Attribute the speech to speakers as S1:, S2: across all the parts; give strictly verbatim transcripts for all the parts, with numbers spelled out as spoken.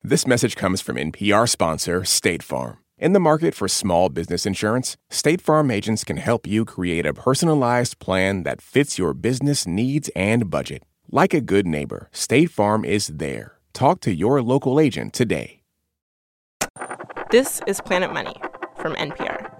S1: This message comes from N P R sponsor State Farm. In the market for small business insurance, State Farm agents can help you create a personalized plan that fits your business needs and budget. Like a good neighbor, State Farm is there. Talk to your local agent today.
S2: This is Planet Money from N P R.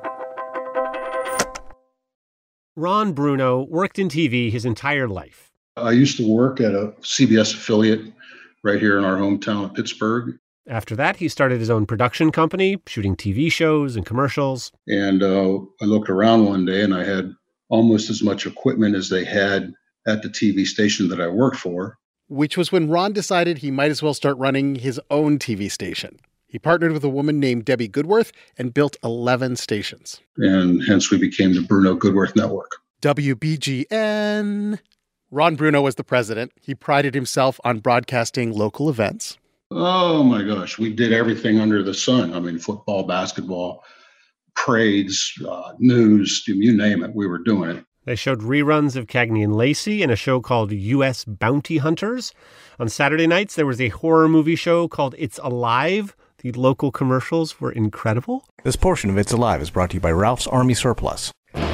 S3: Ron Bruno worked in T V his entire life.
S4: I used to work at a C B S affiliate right here in our hometown of Pittsburgh.
S3: After that, he started his own production company, shooting T V shows and commercials.
S4: And uh, I looked around one day and I had almost as much equipment as they had at the T V station that I worked for.
S5: Which was when Ron decided he might as well start running his own T V station. He partnered with a woman named Debbie Goodworth and built eleven stations.
S4: And hence we became the Bruno Goodworth Network.
S5: W B G N. Ron Bruno was the president. He prided himself on broadcasting local events.
S4: Oh, my gosh. We did everything under the sun. I mean, football, basketball, parades, uh, news, you name it. We were doing it.
S3: They showed reruns of Cagney and Lacey in a show called U S Bounty Hunters. On Saturday nights, there was a horror movie show called It's Alive. The local commercials were incredible.
S6: This portion of It's Alive is brought to you by Ralph's Army Surplus.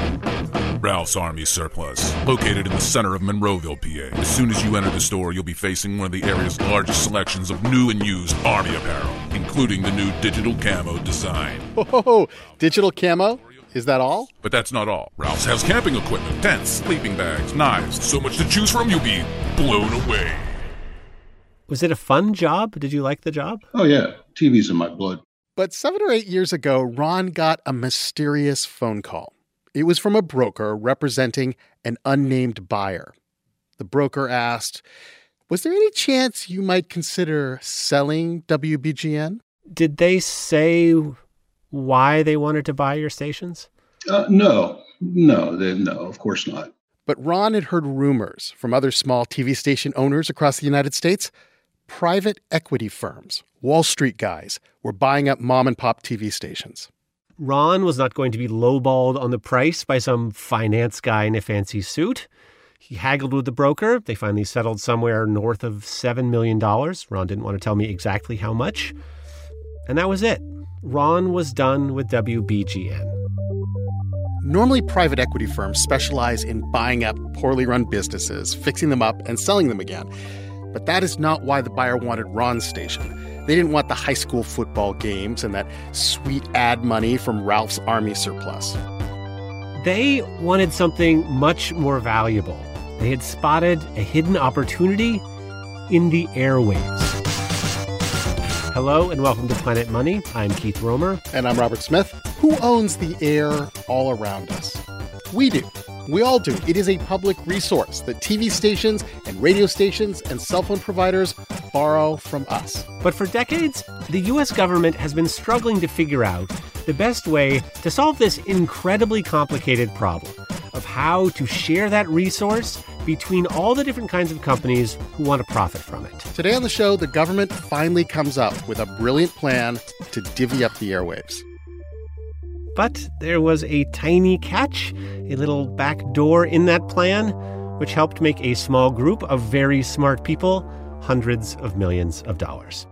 S7: Ralph's Army Surplus, located in the center of Monroeville, P A. As soon as you enter the store, you'll be facing one of the area's largest selections of new and used Army apparel, including the new digital camo design.
S5: Whoa, digital camo? Is that all?
S7: But that's not all. Ralph's has camping equipment, tents, sleeping bags, knives. So much to choose from, you'll be blown away.
S3: Was it a fun job? Did you like the job?
S4: Oh, yeah. T V's in my blood.
S5: But seven or eight years ago, Ron got a mysterious phone call. It was from a broker representing an unnamed buyer. The broker asked, was there any chance you might consider selling W B G N?
S3: Did they say why they wanted to buy your stations?
S4: Uh, no, no, they, no, of course not.
S5: But Ron had heard rumors from other small T V station owners across the United States. Private equity firms, Wall Street guys, were buying up mom-and-pop T V stations.
S3: Ron was not going to be lowballed on the price by some finance guy in a fancy suit. He haggled with the broker. They finally settled somewhere north of seven million dollars. Ron didn't want to tell me exactly how much. And that was it. Ron was done with W B G N.
S5: Normally, private equity firms specialize in buying up poorly run businesses, fixing them up, and selling them again. But that is not why the buyer wanted Ron's station. They didn't want the high school football games and that sweet ad money from Ralph's Army Surplus.
S3: They wanted something much more valuable. They had spotted a hidden opportunity in the airwaves. Hello and welcome to Planet Money. I'm Keith Romer.
S5: And I'm Robert Smith. Who owns the air all around us? We do. We all do. It is a public resource that T V stations and radio stations and cell phone providers borrow from us.
S3: But for decades, the U S government has been struggling to figure out the best way to solve this incredibly complicated problem of how to share that resource between all the different kinds of companies who want to profit from it.
S5: Today on the show, the government finally comes up with a brilliant plan to divvy up the airwaves.
S3: But there was a tiny catch, a little back door in that plan, which helped make a small group of very smart people hundreds of millions of dollars.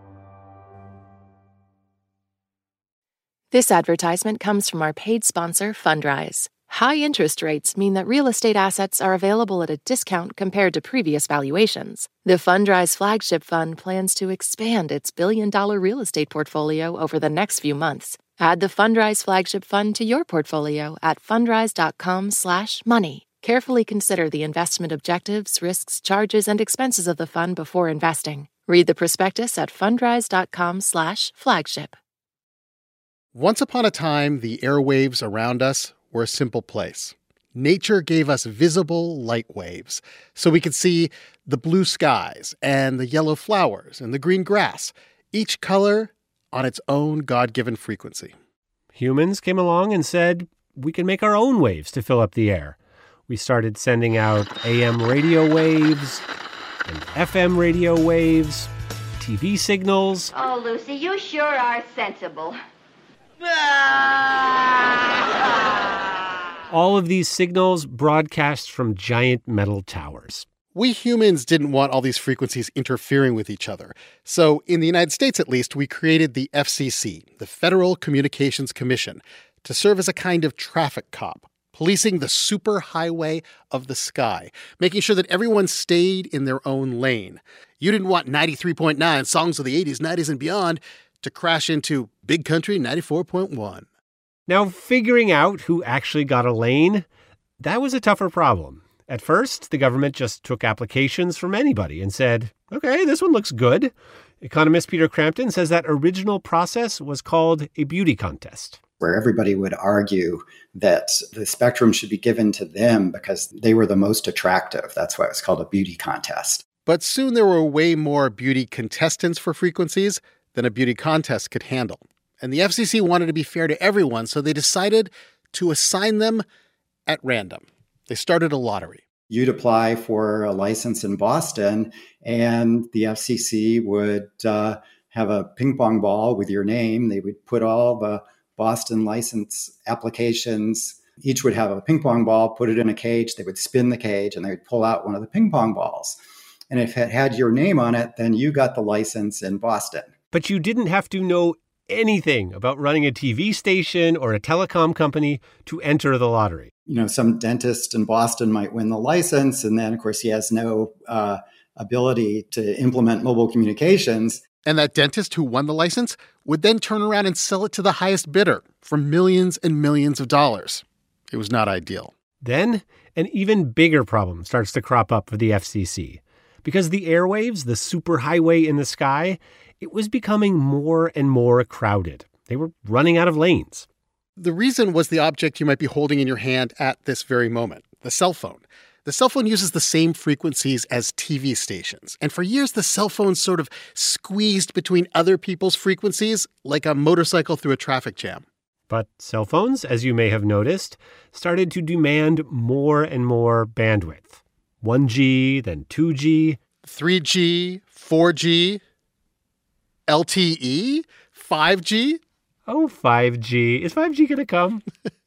S8: This advertisement comes from our paid sponsor, Fundrise. High interest rates mean that real estate assets are available at a discount compared to previous valuations. The Fundrise Flagship Fund plans to expand its billion-dollar real estate portfolio over the next few months. Add the Fundrise Flagship Fund to your portfolio at fundrise.com slash money. Carefully consider the investment objectives, risks, charges, and expenses of the fund before investing. Read the prospectus at fundrise.com slash flagship.
S5: Once upon a time, the airwaves around us were a simple place. Nature gave us visible light waves so we could see the blue skies and the yellow flowers and the green grass, each color on its own God-given frequency.
S3: Humans came along and said we can make our own waves to fill up the air. We started sending out A M radio waves and F M radio waves, T V signals.
S9: Oh, Lucy, you sure are sensible.
S3: All of these signals broadcast from giant metal towers.
S5: We humans didn't want all these frequencies interfering with each other. So in the United States, at least, we created the F C C, the Federal Communications Commission, to serve as a kind of traffic cop, policing the superhighway of the sky, making sure that everyone stayed in their own lane. You didn't want ninety-three point nine, songs of the eighties, nineties, and beyond, to crash into Big Country ninety-four point one.
S3: Now, figuring out who actually got a lane, that was a tougher problem. At first, the government just took applications from anybody and said, okay, this one looks good. Economist Peter Crampton says that original process was called a beauty contest,
S10: where everybody would argue that the spectrum should be given to them because they were the most attractive. That's why it was called a beauty contest.
S5: But soon there were way more beauty contestants for frequencies than a beauty contest could handle. And the F C C wanted to be fair to everyone, so they decided to assign them at random. They started a lottery.
S10: You'd apply for a license in Boston, and the F C C would uh, have a ping pong ball with your name. They would put all the Boston license applications. Each would have a ping pong ball, put it in a cage. They would spin the cage, and they would pull out one of the ping pong balls. And if it had your name on it, then you got the license in Boston.
S3: But you didn't have to know anything about running a T V station or a telecom company to enter the lottery.
S10: You know, some dentist in Boston might win the license, and then, of course, he has no uh, ability to implement mobile communications.
S5: And that dentist who won the license would then turn around and sell it to the highest bidder for millions and millions of dollars. It was not ideal.
S3: Then an even bigger problem starts to crop up for the F C C. Because the airwaves, the superhighway in the sky, it was becoming more and more crowded. They were running out of lanes.
S5: The reason was the object you might be holding in your hand at this very moment, the cell phone. The cell phone uses the same frequencies as T V stations. And for years, the cell phone sort of squeezed between other people's frequencies like a motorcycle through a traffic jam.
S3: But cell phones, as you may have noticed, started to demand more and more bandwidth. one G, then two G.
S5: three G, four G, L T E, five G.
S3: Oh, five G. Is five G going to come?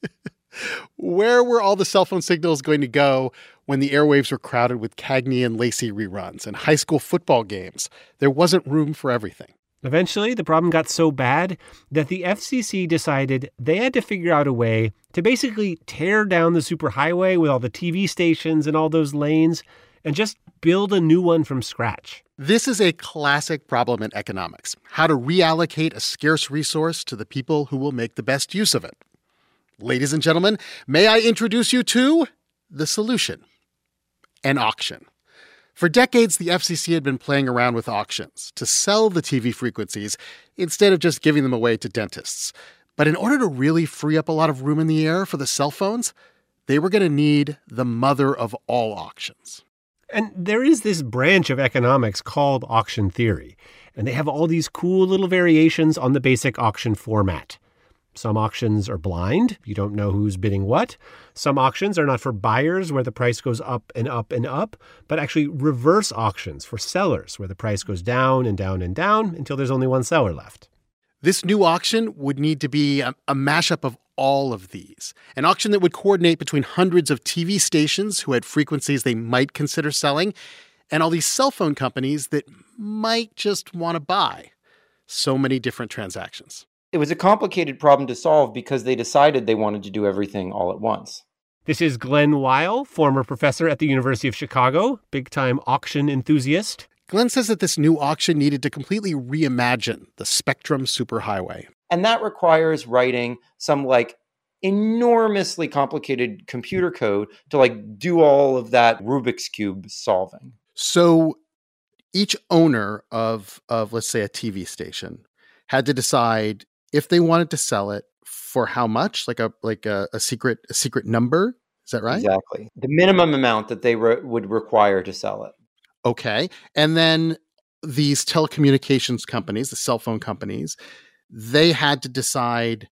S5: Where were all the cell phone signals going to go when the airwaves were crowded with Cagney and Lacey reruns and high school football games? There wasn't room for everything.
S3: Eventually, the problem got so bad that the F C C decided they had to figure out a way to basically tear down the superhighway with all the T V stations and all those lanes and just build a new one from scratch.
S5: This is a classic problem in economics, how to reallocate a scarce resource to the people who will make the best use of it. Ladies and gentlemen, may I introduce you to the solution, an auction. For decades, the F C C had been playing around with auctions to sell the T V frequencies instead of just giving them away to dentists. But in order to really free up a lot of room in the air for the cell phones, they were going to need the mother of all auctions.
S3: And there is this branch of economics called auction theory, and they have all these cool little variations on the basic auction format. Some auctions are blind. You don't know who's bidding what. Some auctions are not for buyers where the price goes up and up and up, but actually reverse auctions for sellers where the price goes down and down and down until there's only one seller left.
S5: This new auction would need to be a, a mashup of all of these. An auction that would coordinate between hundreds of T V stations who had frequencies they might consider selling and all these cell phone companies that might just want to buy. So many different transactions.
S11: It was a complicated problem to solve because they decided they wanted to do everything all at once.
S3: This is Glenn Weil, former professor at the University of Chicago, big-time auction enthusiast.
S5: Glenn says that this new auction needed to completely reimagine the Spectrum superhighway.
S11: And that requires writing some like enormously complicated computer code to like do all of that Rubik's Cube solving.
S5: So each owner of, of let's say, a T V station had to decide if they wanted to sell it for how much, like a like a, a secret a secret number. Is that right?
S11: Exactly. The minimum amount that they re- would require to sell it.
S5: Okay. And then these telecommunications companies, the cell phone companies, they had to decide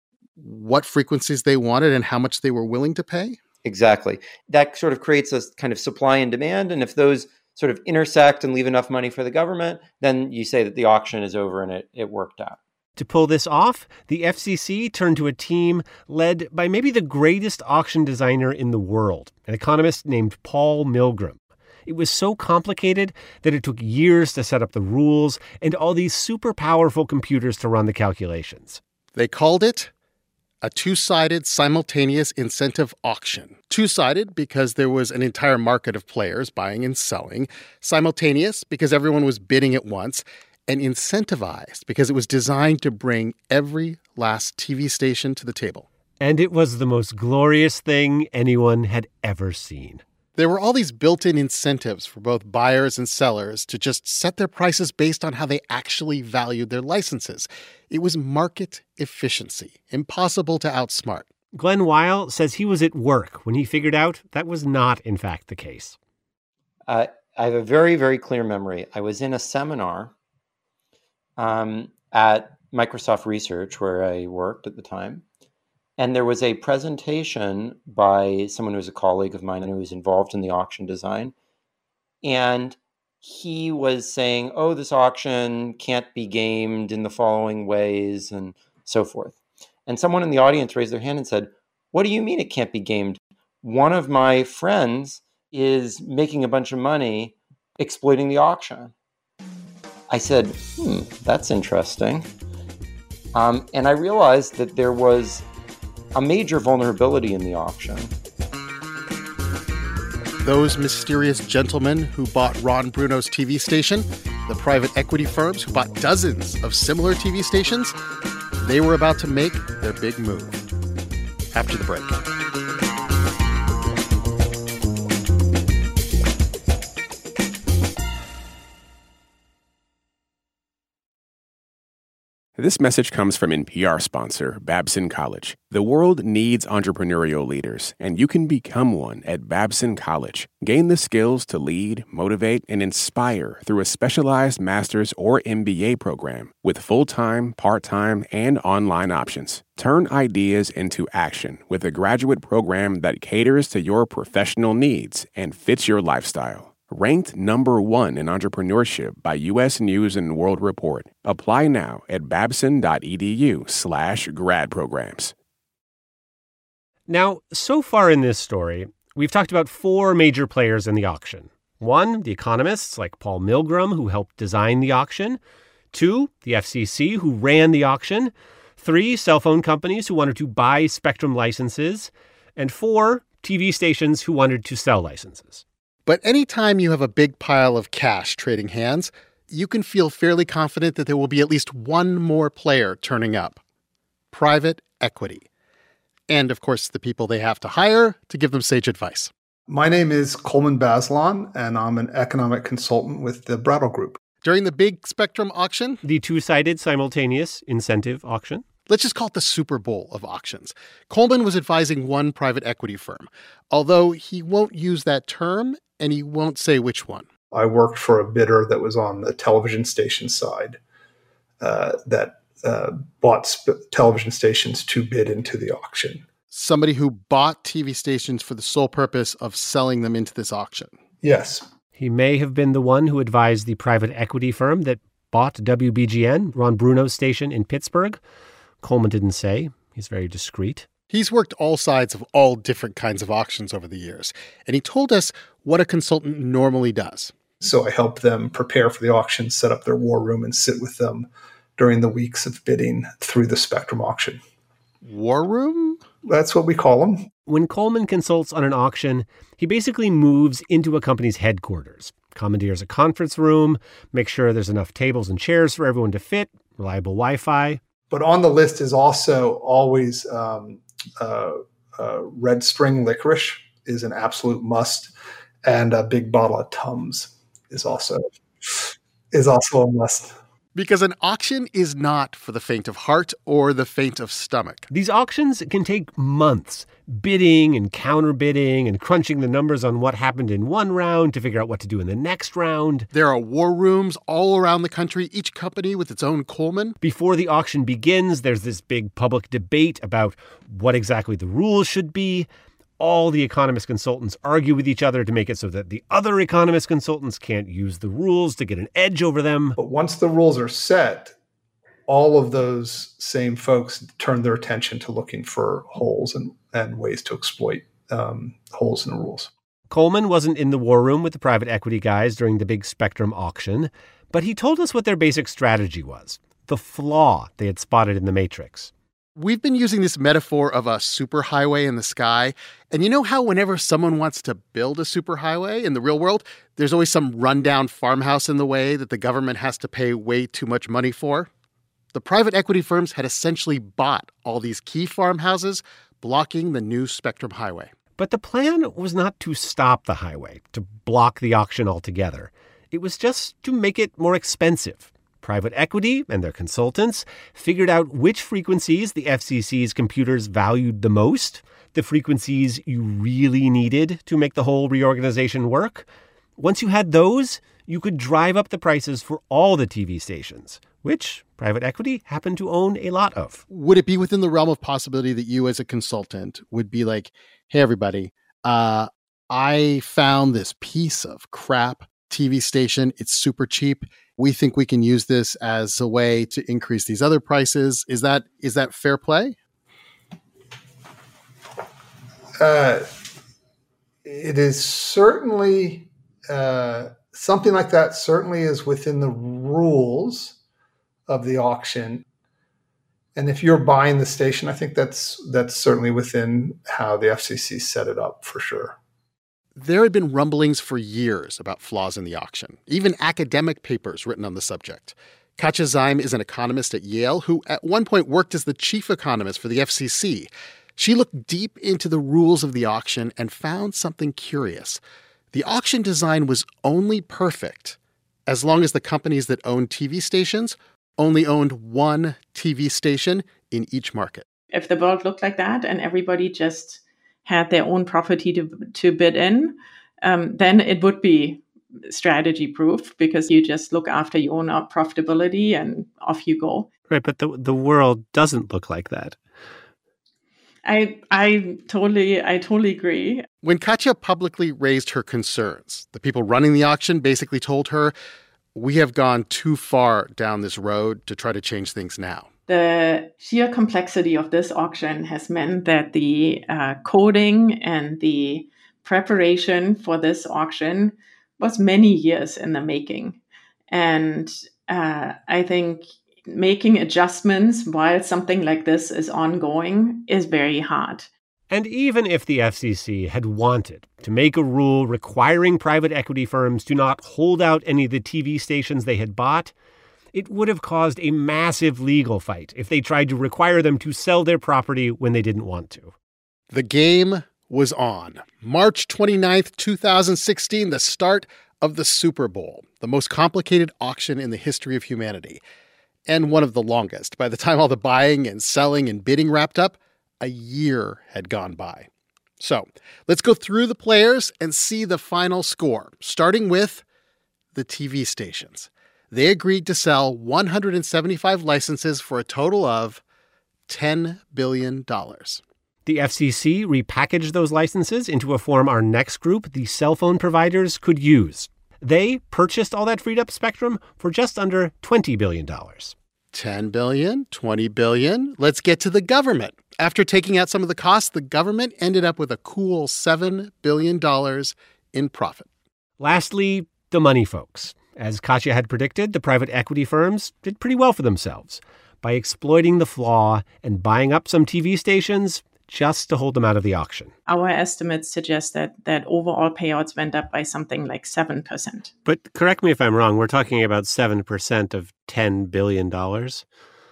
S5: what frequencies they wanted and how much they were willing to pay?
S11: Exactly. That sort of creates a kind of supply and demand. And if those sort of intersect and leave enough money for the government, then you say that the auction is over and it, it worked out.
S3: To pull this off, the F C C turned to a team led by maybe the greatest auction designer in the world, an economist named Paul Milgrom. It was so complicated that it took years to set up the rules and all these super powerful computers to run the calculations.
S5: They called it a two-sided simultaneous incentive auction. Two-sided because there was an entire market of players buying and selling. Simultaneous because everyone was bidding at once. And incentivized because it was designed to bring every last T V station to the table.
S3: And it was the most glorious thing anyone had ever seen.
S5: There were all these built-in incentives for both buyers and sellers to just set their prices based on how they actually valued their licenses. It was market efficiency, impossible to outsmart.
S3: Glenn Weil says he was at work when he figured out that was not, in fact, the case.
S11: Uh, I have a very, very clear memory. I was in a seminar um, at Microsoft Research, where I worked at the time. And there was a presentation by someone who was a colleague of mine and who was involved in the auction design. And he was saying, oh, this auction can't be gamed in the following ways and so forth. And someone in the audience raised their hand and said, what do you mean it can't be gamed? One of my friends is making a bunch of money exploiting the auction. I said, hmm, that's interesting. Um, and I realized that there was a major vulnerability in the auction.
S5: Those mysterious gentlemen who bought Ron Bruno's T V station, the private equity firms who bought dozens of similar T V stations, they were about to make their big move. After the break.
S1: This message comes from N P R sponsor Babson College. The world needs entrepreneurial leaders, and you can become one at Babson College. Gain the skills to lead, motivate, and inspire through a specialized master's or M B A program with full-time, part-time, and online options. Turn ideas into action with a graduate program that caters to your professional needs and fits your lifestyle. Ranked number one in entrepreneurship by U S News and World Report. Apply now at babson.edu slash grad programs.
S3: Now, so far in this story, we've talked about four major players in the auction. One, the economists like Paul Milgrom, who helped design the auction. Two, the F C C, who ran the auction. Three, cell phone companies who wanted to buy Spectrum licenses. And four, T V stations who wanted to sell licenses.
S5: But anytime you have a big pile of cash trading hands, you can feel fairly confident that there will be at least one more player turning up. Private equity. And, of course, the people they have to hire to give them sage advice.
S12: My name is Coleman Bazelon, and I'm an economic consultant with the Brattle Group.
S5: During the big Spectrum auction,
S3: the two-sided simultaneous incentive auction,
S5: let's just call it the Super Bowl of auctions, Coleman was advising one private equity firm, although he won't use that term and he won't say which one.
S12: I worked for a bidder that was on the television station side uh, that uh, bought sp- television stations to bid into the auction.
S5: Somebody who bought T V stations for the sole purpose of selling them into this auction.
S12: Yes.
S3: He may have been the one who advised the private equity firm that bought W B G N, Ron Bruno's station in Pittsburgh. Coleman didn't say. He's very discreet.
S5: He's worked all sides of all different kinds of auctions over the years, and he told us what a consultant normally does.
S12: So I help them prepare for the auction, set up their war room, and sit with them during the weeks of bidding through the Spectrum auction.
S5: War room?
S12: That's what we call them.
S3: When Coleman consults on an auction, he basically moves into a company's headquarters, commandeers a conference room, makes sure there's enough tables and chairs for everyone to fit, reliable Wi-Fi.
S12: But on the list is also always um, uh, uh, red string licorice is an absolute must, and a big bottle of Tums is also is also a must.
S5: Because an auction is not for the faint of heart or the faint of stomach.
S3: These auctions can take months, bidding and counterbidding and crunching the numbers on what happened in one round to figure out what to do in the next round.
S5: There are war rooms all around the country, each company with its own Coleman.
S3: Before the auction begins, there's this big public debate about what exactly the rules should be. All the economist consultants argue with each other to make it so that the other economist consultants can't use the rules to get an edge over them.
S12: But once the rules are set, all of those same folks turn their attention to looking for holes and, and ways to exploit um, holes in the rules.
S3: Coleman wasn't in the war room with the private equity guys during the big Spectrum auction, but he told us what their basic strategy was, the flaw they had spotted in the Matrix.
S5: We've been using this metaphor of a superhighway in the sky. And you know how whenever someone wants to build a superhighway in the real world, there's always some rundown farmhouse in the way that the government has to pay way too much money for? The private equity firms had essentially bought all these key farmhouses, blocking the new Spectrum highway.
S3: But the plan was not to stop the highway, to block the auction altogether. It was just to make it more expensive. Private equity and their consultants figured out which frequencies the F C C's computers valued the most, the frequencies you really needed to make the whole reorganization work. Once you had those, you could drive up the prices for all the T V stations, which private equity happened to own a lot of.
S5: Would it be within the realm of possibility that you as a consultant would be like, hey, everybody, uh, I found this piece of crap T V station. It's super cheap. We think we can use this as a way to increase these other prices. Is that is that fair play?
S12: Uh, it is certainly uh, something like that. Certainly is within the rules of the auction. And if you're buying the station, I think that's that's certainly within how the F C C set it up for sure.
S5: There had been rumblings for years about flaws in the auction, even academic papers written on the subject. Katja Zeim is an economist at Yale who at one point worked as the chief economist for the F C C. She looked deep into the rules of the auction and found something curious. The auction design was only perfect as long as the companies that owned T V stations only owned one T V station in each market.
S13: If the world looked like that and everybody just had their own property to, to bid in, um, then it would be strategy proof because you just look after your own profitability and off you go.
S3: Right, but the the world doesn't look like that.
S13: I I totally I totally agree.
S5: When Katja publicly raised her concerns, the people running the auction basically told her, we have gone too far down this road to try to change things now.
S13: The sheer complexity of this auction has meant that the uh, coding and the preparation for this auction was many years in the making. And uh, I think making adjustments while something like this is ongoing is very hard.
S3: And even if the F C C had wanted to make a rule requiring private equity firms to not hold out any of the T V stations they had bought, it would have caused a massive legal fight if they tried to require them to sell their property when they didn't want to.
S5: The game was on. March twenty-ninth, twenty sixteen, the start of the Super Bowl, the most complicated auction in the history of humanity, and one of the longest. By the time all the buying and selling and bidding wrapped up, a year had gone by. So let's go through the players and see the final score, starting with the T V stations. They agreed to sell one hundred seventy-five licenses for a total of ten billion dollars.
S3: The F C C repackaged those licenses into a form our next group, the cell phone providers, could use. They purchased all that freed up spectrum for just under twenty billion dollars.
S5: ten billion dollars, twenty billion dollars. Let's get to the government. After taking out some of the costs, the government ended up with a cool seven billion dollars in profit.
S3: Lastly, the money folks. As Katja had predicted, the private equity firms did pretty well for themselves by exploiting the flaw and buying up some T V stations just to hold them out of the auction.
S13: Our estimates suggest that that overall payouts went up by something like seven percent.
S3: But correct me if I'm wrong, we're talking about seven percent of ten billion dollars.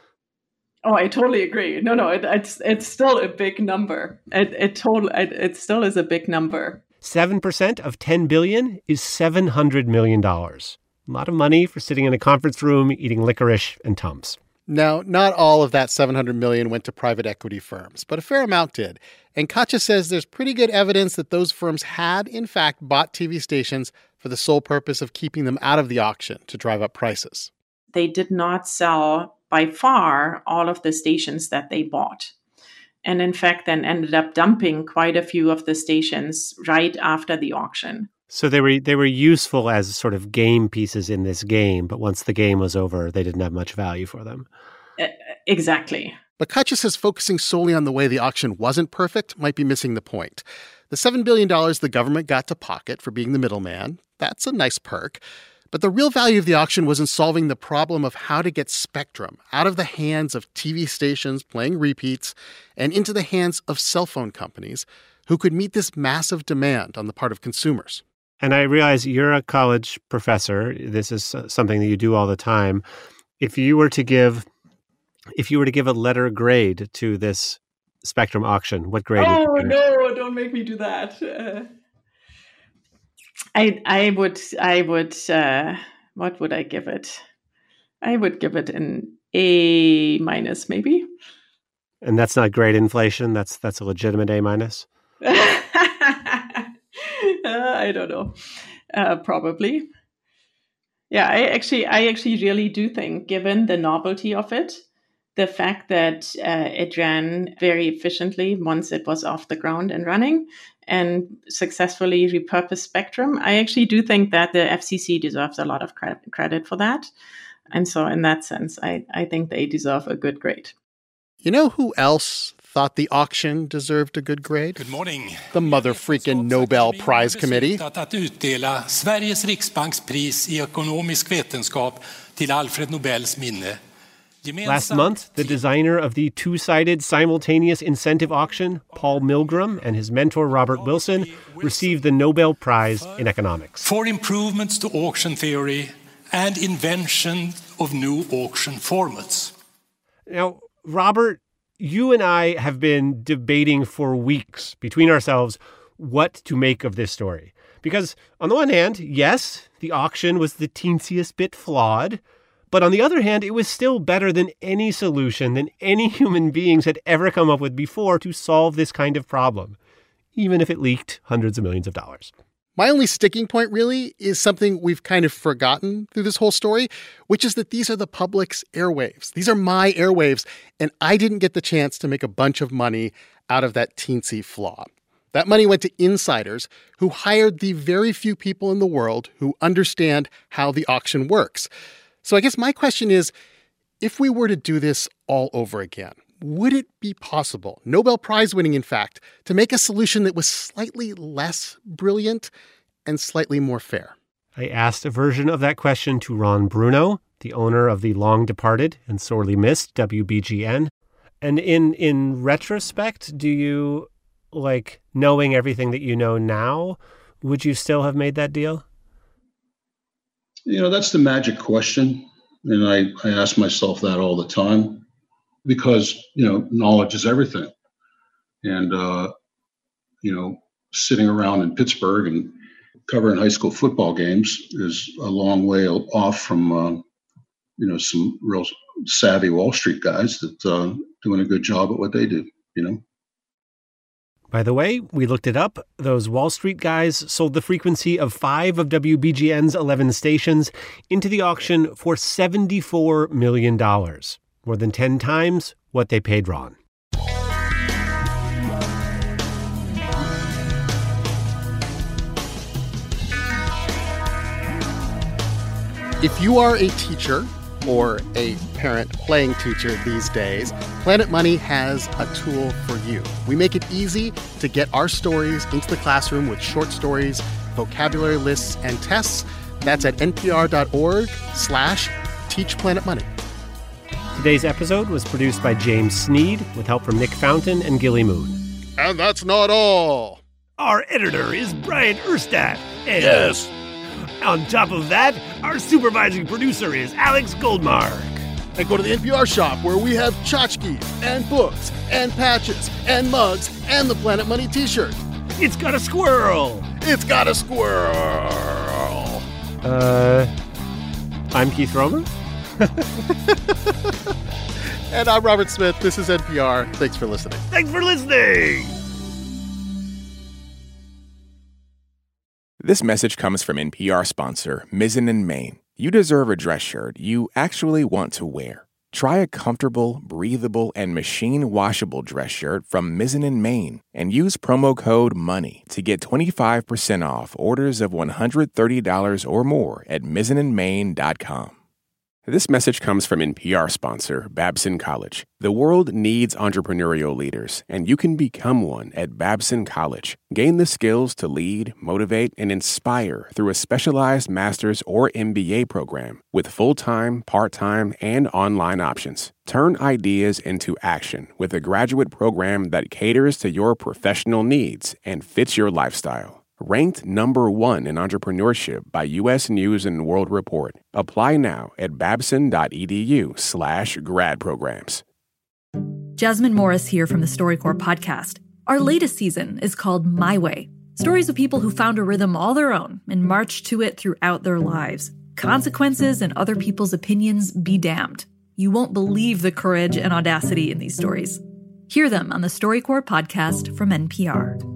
S13: Oh, I totally agree. No, no, it, it's it's still a big number. It it total it, it still is a big number.
S3: seven percent of ten billion dollars is seven hundred million dollars. A lot of money for sitting in a conference room eating licorice and Tums.
S5: Now, not all of that seven hundred million dollars went to private equity firms, but a fair amount did. And Katja says there's pretty good evidence that those firms had, in fact, bought T V stations for the sole purpose of keeping them out of the auction to drive up prices.
S13: They did not sell, by far, all of the stations that they bought. And in fact, then ended up dumping quite a few of the stations right after the auction.
S3: So they were they were useful as sort of game pieces in this game, but once the game was over, they didn't have much value for them.
S13: Uh, exactly.
S5: But Katja says focusing solely on the way the auction wasn't perfect might be missing the point. The seven billion dollars the government got to pocket for being the middleman, that's a nice perk. But the real value of the auction was in solving the problem of how to get spectrum out of the hands of T V stations playing repeats and into the hands of cell phone companies who could meet this massive demand on the part of consumers.
S3: And I realize you're a college professor. This is something that you do all the time. If you were to give, if you were to give a letter grade to this spectrum auction, what grade?
S13: Oh no! Don't make me do that. Uh... I I would I would uh, what would I give it? I would give it an A minus, maybe.
S3: And that's not grade inflation. That's that's a legitimate A minus.
S13: uh, I don't know. Uh, probably. Yeah, I actually I actually really do think, given the novelty of it, the fact that uh, it ran very efficiently once it was off the ground and running, and successfully repurposed spectrum, I actually do think that the F C C deserves a lot of credit, credit for that. And so in that sense, I, I think they deserve a good grade.
S5: You know who else thought the auction deserved a good grade?
S14: Good morning.
S5: The mother-freaking Nobel Prize Committee.
S14: Att utdela Sveriges Riksbanks pris I ekonomisk vetenskap till Alfred Nobels minne.
S3: Last month, the designer of the two-sided simultaneous incentive auction, Paul Milgram, and his mentor, Robert Wilson, received the Nobel Prize in Economics.
S14: For improvements to auction theory and invention of new auction formats.
S3: Now, Robert, you and I have been debating for weeks between ourselves what to make of this story. Because on the one hand, yes, the auction was the teensiest bit flawed. But on the other hand, it was still better than any solution than any human beings had ever come up with before to solve this kind of problem, even if it leaked hundreds of millions of dollars.
S5: My only sticking point, really, is something we've kind of forgotten through this whole story, which is that these are the public's airwaves. These are my airwaves, and I didn't get the chance to make a bunch of money out of that teensy flaw. That money went to insiders who hired the very few people in the world who understand how the auction works. So I guess my question is, if we were to do this all over again, would it be possible, Nobel Prize winning in fact, to make a solution that was slightly less brilliant and slightly more fair?
S3: I asked a version of that question to Ron Bruno, the owner of the long-departed and sorely missed W B G N. And in in retrospect, do you, like, knowing everything that you know now, would you still have made that deal?
S4: You know, that's the magic question. And I, I ask myself that all the time because, you know, knowledge is everything. And, uh, you know, sitting around in Pittsburgh and covering high school football games is a long way off from, uh, you know, some real savvy Wall Street guys that uh, doing a good job at what they do, you know.
S3: By the way, we looked it up. Those Wall Street guys sold the frequency of five of W B G N's eleven stations into the auction for seventy-four million dollars, more than ten times what they paid Ron.
S5: If you are a teacher or a parent playing teacher these days, Planet Money has a tool for you. We make it easy to get our stories into the classroom with short stories, vocabulary lists, and tests. That's at npr.org slash Teach Planet Money.
S3: Today's episode was produced by James Sneed with help from Nick Fountain and Gilly Moon.
S5: And that's not all.
S3: Our editor is Brian Erstadt. And
S15: yes.
S3: On top of that, our supervising producer is Alex Goldmark.
S5: And go to the N P R shop where we have tchotchkes and books and patches and mugs and the Planet Money t-shirt.
S3: It's got a squirrel.
S5: It's got a squirrel.
S3: Uh, I'm Keith Romer.
S5: And I'm Robert Smith. This is N P R. Thanks for listening.
S3: Thanks for listening.
S1: This message comes from N P R sponsor Mizzen and Main. You deserve a dress shirt you actually want to wear. Try a comfortable, breathable, and machine-washable dress shirt from Mizzen and Main and use promo code MONEY to get twenty-five percent off orders of one hundred thirty dollars or more at mizzen and main dot com. This message comes from N P R sponsor Babson College. The world needs entrepreneurial leaders, and you can become one at Babson College. Gain the skills to lead, motivate, and inspire through a specialized master's or M B A program with full-time, part-time, and online options. Turn ideas into action with a graduate program that caters to your professional needs and fits your lifestyle. Ranked number one in entrepreneurship by U S News and World Report. Apply now at babson.edu slash grad programs.
S15: Jasmine Morris here from the StoryCorps podcast. Our latest season is called My Way. Stories of people who found a rhythm all their own and marched to it throughout their lives. Consequences and other people's opinions be damned. You won't believe the courage and audacity in these stories. Hear them on the StoryCorps podcast from N P R.